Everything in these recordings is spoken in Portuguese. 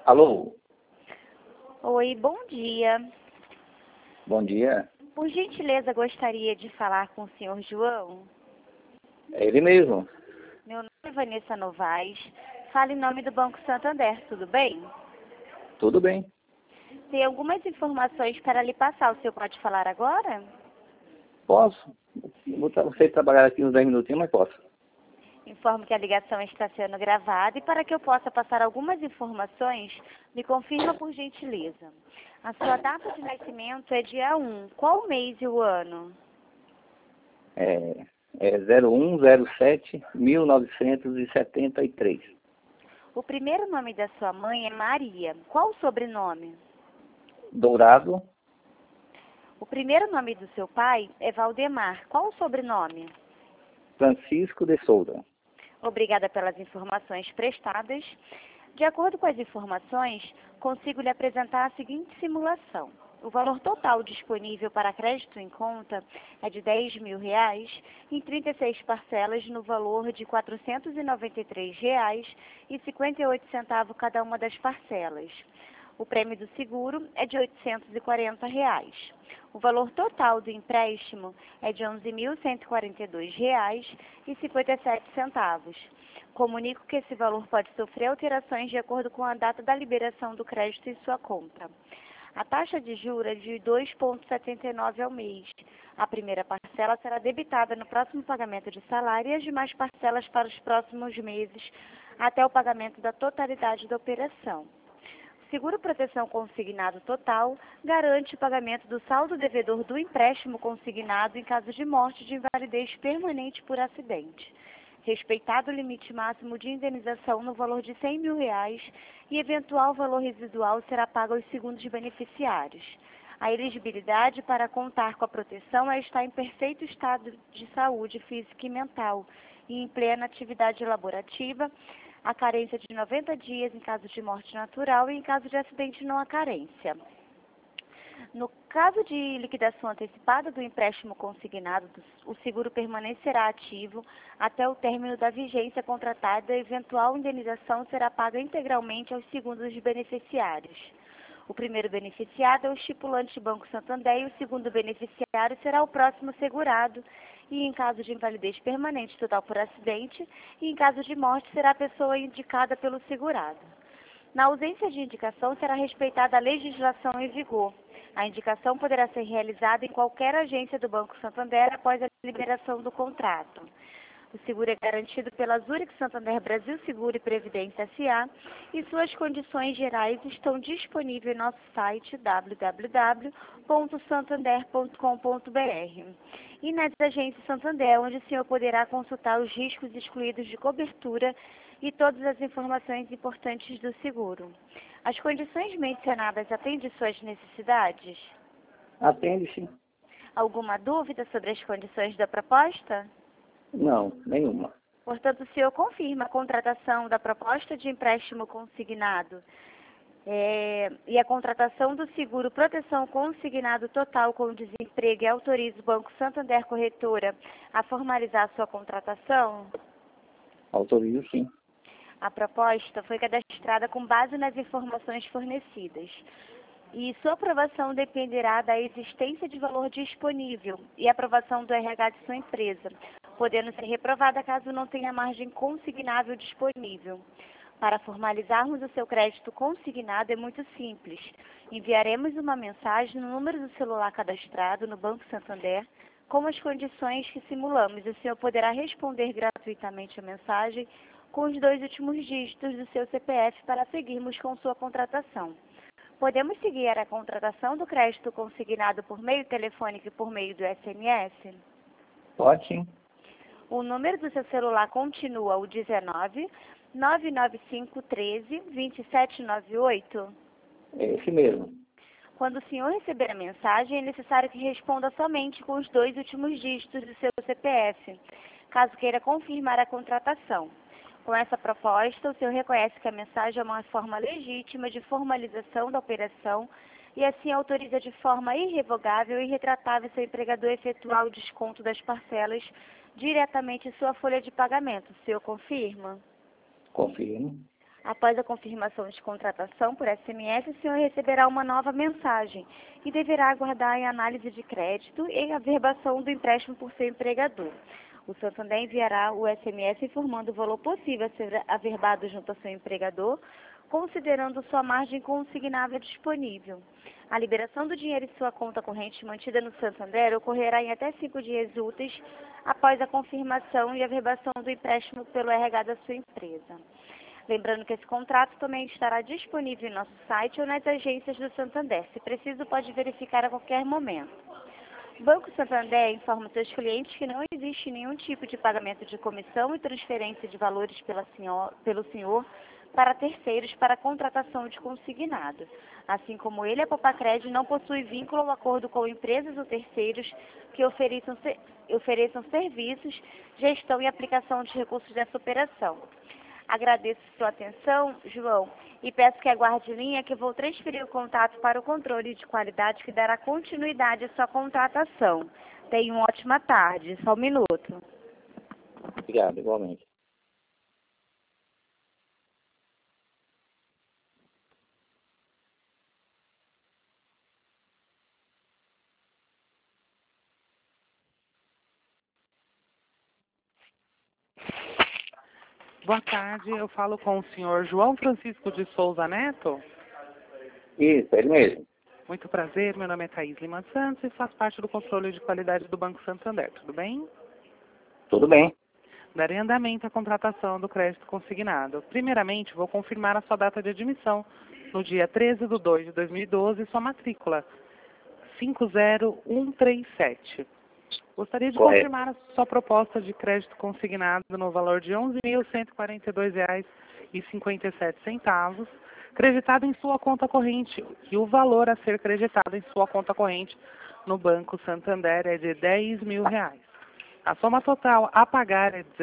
Alô, Oi, bom dia. bom dia. Por gentileza, gostaria de falar com o senhor João. É ele mesmo. Meu nome é Vanessa Novaes. Falo em nome do Banco Santander, tudo bem? Tudo bem? Tem algumas informações para lhe passar. O senhor pode falar agora? Posso? Você trabalhar aqui uns 10 minutinhos, mas posso. Informo que a ligação está sendo gravada e para que eu possa passar algumas informações, me confirma por gentileza. A sua data de nascimento é dia 1. Qual o mês e o ano? É 0107-1973. O primeiro nome da sua mãe é Maria. Qual o sobrenome? Dourado, O primeiro nome do seu pai é Valdemar. Qual o sobrenome? Francisco de Souza. Obrigada pelas informações prestadas. De acordo com as informações, consigo lhe apresentar a seguinte simulação. O valor total disponível para crédito em conta é de R$ 10.000 em 36 parcelas no valor de R$ 493,58 cada uma das parcelas. O prêmio do seguro é de R$ 840. O valor total do empréstimo é de R$ 11.142,57. Comunico que esse valor pode sofrer alterações de acordo com a data da liberação do crédito em sua conta. A taxa de juros é de 2,79 ao mês. A primeira parcela será debitada no próximo pagamento de salário e as demais parcelas para os próximos meses, até o pagamento da totalidade da operação. Seguro Proteção Consignado Total garante o pagamento do saldo devedor do empréstimo consignado em caso de morte de invalidez permanente por acidente. Respeitado o limite máximo de indenização no valor de R$ 100.000 e eventual valor residual será pago aos segundos beneficiários. A elegibilidade para contar com a proteção é estar em perfeito estado de saúde física e mental e em plena atividade laborativa. A carência de 90 dias em caso de morte natural e em caso de acidente não há carência. No caso de liquidação antecipada do empréstimo consignado, o seguro permanecerá ativo até o término da vigência contratada e a eventual indenização será paga integralmente aos segundos beneficiários. O primeiro beneficiado é o estipulante Banco Santander e o segundo beneficiário será o próximo segurado. E em caso de invalidez permanente total por acidente, e em caso de morte será a pessoa indicada pelo segurado. Na ausência de indicação, será respeitada a legislação em vigor. A indicação poderá ser realizada em qualquer agência do Banco Santander após a liberação do contrato. O seguro é garantido pela Zurich Santander Brasil Seguro e Previdência S.A. e suas condições gerais estão disponíveis em nosso site www.santander.com.br e nas agências Santander, onde o senhor poderá consultar os riscos excluídos de cobertura e todas as informações importantes do seguro. As condições mencionadas atendem suas necessidades? Atende, sim? Alguma dúvida sobre as condições da proposta? Não, nenhuma. Portanto, o senhor confirma a contratação da proposta de empréstimo consignado e a contratação do seguro Proteção Consignado Total com desemprego e autoriza o Banco Santander Corretora a formalizar sua contratação? Autorizo, sim. A proposta foi cadastrada com base nas informações fornecidas. E sua aprovação dependerá da existência de valor disponível e aprovação do RH de sua empresa, podendo ser reprovada caso não tenha margem consignável disponível. Para formalizarmos o seu crédito consignado é muito simples. Enviaremos uma mensagem no número do celular cadastrado no Banco Santander com as condições que simulamos. O senhor poderá responder gratuitamente a mensagem com os 2 últimos dígitos do seu CPF para seguirmos com sua contratação. Podemos seguir a contratação do crédito consignado por meio telefônico e por meio do SMS? Pode, sim. O número do seu celular continua o 19 995 13 2798? É esse mesmo. Quando o senhor receber a mensagem, é necessário que responda somente com os 2 últimos dígitos do seu CPF, caso queira confirmar a contratação. Com essa proposta, o senhor reconhece que a mensagem é uma forma legítima de formalização da operação e assim autoriza de forma irrevogável e irretratável seu empregador a efetuar o desconto das parcelas diretamente em sua folha de pagamento. O senhor confirma? Confirmo. Após a confirmação de contratação por SMS, o senhor receberá uma nova mensagem e deverá aguardar a análise de crédito e a averbação do empréstimo por seu empregador. O Santander enviará o SMS informando o valor possível a ser averbado junto ao seu empregador, considerando sua margem consignável disponível. A liberação do dinheiro em sua conta corrente mantida no Santander ocorrerá em até 5 dias úteis após a confirmação e averbação do empréstimo pelo RH da sua empresa. Lembrando que esse contrato também estará disponível em nosso site ou nas agências do Santander. Se preciso, pode verificar a qualquer momento. O Banco Santander informa seus clientes que não existe nenhum tipo de pagamento de comissão e transferência de valores pelo senhor para terceiros para contratação de consignado. Assim como ele, a Popacred não possui vínculo ou acordo com empresas ou terceiros que ofereçam serviços, gestão e aplicação de recursos dessa operação. Agradeço sua atenção, João, e peço que aguarde em linha que vou transferir o contato para o controle de qualidade que dará continuidade à sua contratação. Tenha uma ótima tarde. Só um minuto. Obrigado, igualmente. Boa tarde, eu falo com o senhor João Francisco de Souza Neto. Isso, ele mesmo. Muito prazer, meu nome é Thaís Lima Santos e faço parte do controle de qualidade do Banco Santander, tudo bem? Tudo bem. Darei andamento à contratação do crédito consignado. Primeiramente, vou confirmar a sua data de admissão, no dia 13/2/2012, e sua matrícula, 50137. Gostaria de Correto. confirmar a sua proposta de crédito consignado no valor de R$ 11.142,57, creditado em sua conta corrente, e o valor a ser creditado em sua conta corrente no Banco Santander é de R$ 10.000. A soma total a pagar é R$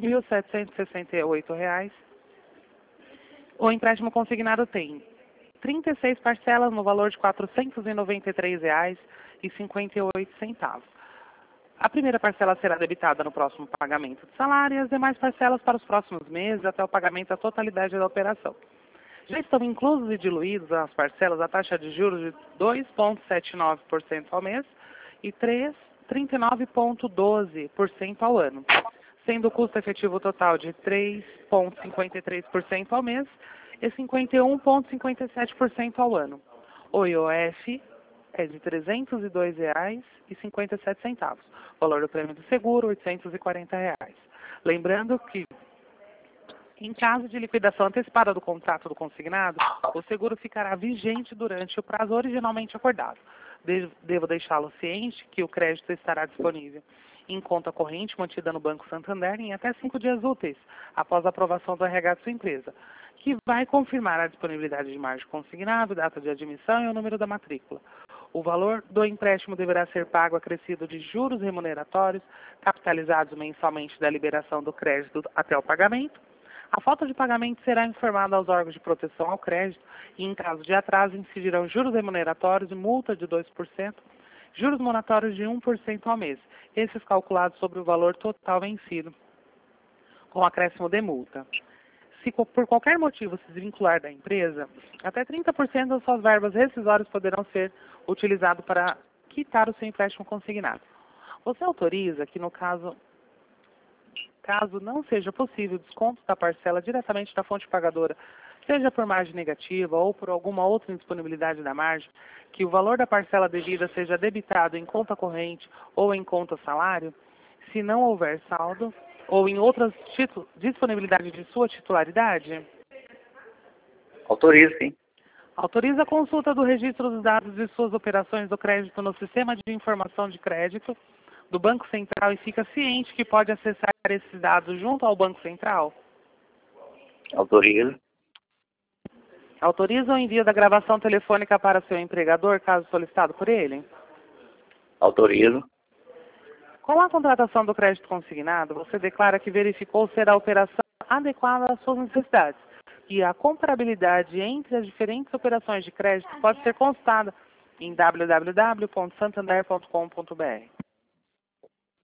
17.768. O empréstimo consignado tem 36 parcelas no valor de R$ 493,58. A primeira parcela será debitada no próximo pagamento de salário e as demais parcelas para os próximos meses até o pagamento da totalidade da operação. Já estão inclusos e diluídos as parcelas a taxa de juros de 2,79% ao mês e 39,12% ao ano, sendo o custo efetivo total de 3,53% ao mês e 51,57% ao ano. O IOF é de R$ 302,57. O valor do prêmio do seguro, R$ 840. Lembrando que, em caso de liquidação antecipada do contrato do consignado, o seguro ficará vigente durante o prazo originalmente acordado. Devo deixá-lo ciente que o crédito estará disponível em conta corrente mantida no Banco Santander em até 5 dias úteis, após a aprovação do RH de sua empresa, que vai confirmar a disponibilidade de margem consignado, data de admissão e o número da matrícula. O valor do empréstimo deverá ser pago acrescido de juros remuneratórios, capitalizados mensalmente da liberação do crédito até o pagamento. A falta de pagamento será informada aos órgãos de proteção ao crédito e, em caso de atraso, incidirão juros remuneratórios e multa de 2%, juros moratórios de 1% ao mês, esses calculados sobre o valor total vencido, com acréscimo de multa. Se por qualquer motivo se desvincular da empresa, até 30% das suas verbas rescisórias poderão ser utilizadas para quitar o seu empréstimo consignado. Você autoriza que, no caso não seja possível o desconto da parcela diretamente da fonte pagadora, seja por margem negativa ou por alguma outra indisponibilidade da margem, que o valor da parcela devida seja debitado em conta corrente ou em conta salário, se não houver saldo, ou em outras disponibilidade de sua titularidade? Autorizo, sim. Autoriza a consulta do registro dos dados de suas operações do crédito no Sistema de Informação de Crédito do Banco Central e fica ciente que pode acessar esses dados junto ao Banco Central? Autorizo. Autoriza o envio da gravação telefônica para seu empregador, caso solicitado por ele? Autorizo. Com a contratação do crédito consignado, você declara que verificou ser a operação adequada às suas necessidades e a comparabilidade entre as diferentes operações de crédito pode ser consultada em www.santander.com.br.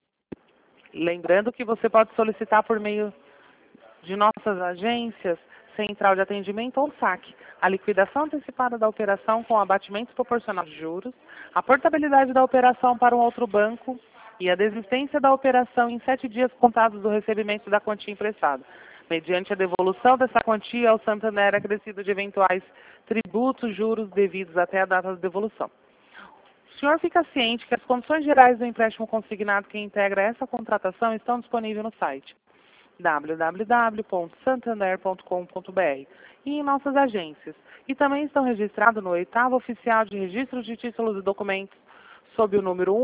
Lembrando que você pode solicitar por meio de nossas agências central de atendimento ou saque, a liquidação antecipada da operação com abatimento proporcional de juros, a portabilidade da operação para um outro banco e a desistência da operação em 7 dias contados do recebimento da quantia emprestada, mediante a devolução dessa quantia ao Santander acrescido de eventuais tributos, juros devidos até a data da devolução. O senhor fica ciente que as condições gerais do empréstimo consignado que integra essa contratação estão disponíveis no site www.santander.com.br e em nossas agências. E também estão registrados no 8º Oficial de Registro de Títulos e Documentos, sob o número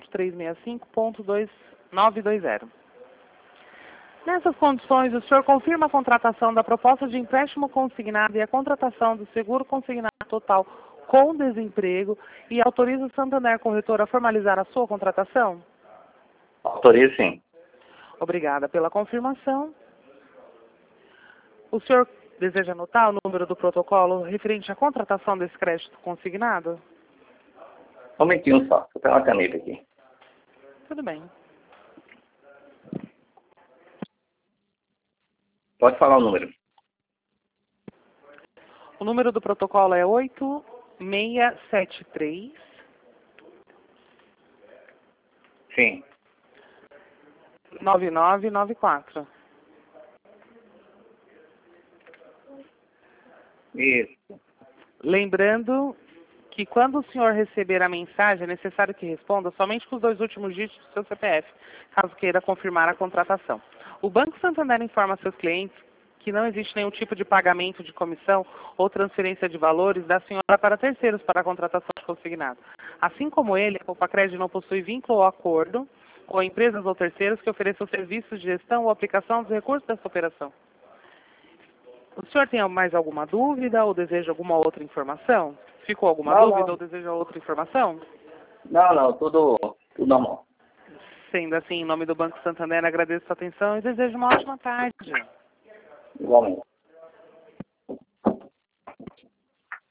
1.365.2920. Nessas condições, o senhor confirma a contratação da proposta de empréstimo consignado e a contratação do seguro consignado total com desemprego e autoriza o Santander Corretora a formalizar a sua contratação? Autorizo, sim. Obrigada pela confirmação. O senhor deseja anotar o número do protocolo referente à contratação desse crédito consignado? Um momentinho só, vou pegar uma caneta aqui. Tudo bem. Pode falar o número. O número do protocolo é 8673. Sim. 9994. Isso. Lembrando que quando o senhor receber a mensagem, é necessário que responda somente com os 2 últimos dígitos do seu CPF, caso queira confirmar a contratação. O Banco Santander informa seus clientes que não existe nenhum tipo de pagamento de comissão ou transferência de valores da senhora para terceiros para a contratação de consignado. Assim como ele, a Copacred não possui vínculo ou acordo com empresas ou terceiros que ofereçam serviços de gestão ou aplicação dos recursos dessa operação. O senhor tem mais alguma dúvida ou deseja alguma outra informação? Ficou alguma dúvida ou deseja outra informação? Não, tudo normal. Sendo assim, em nome do Banco Santander, agradeço a sua atenção e desejo uma ótima tarde. Igualmente.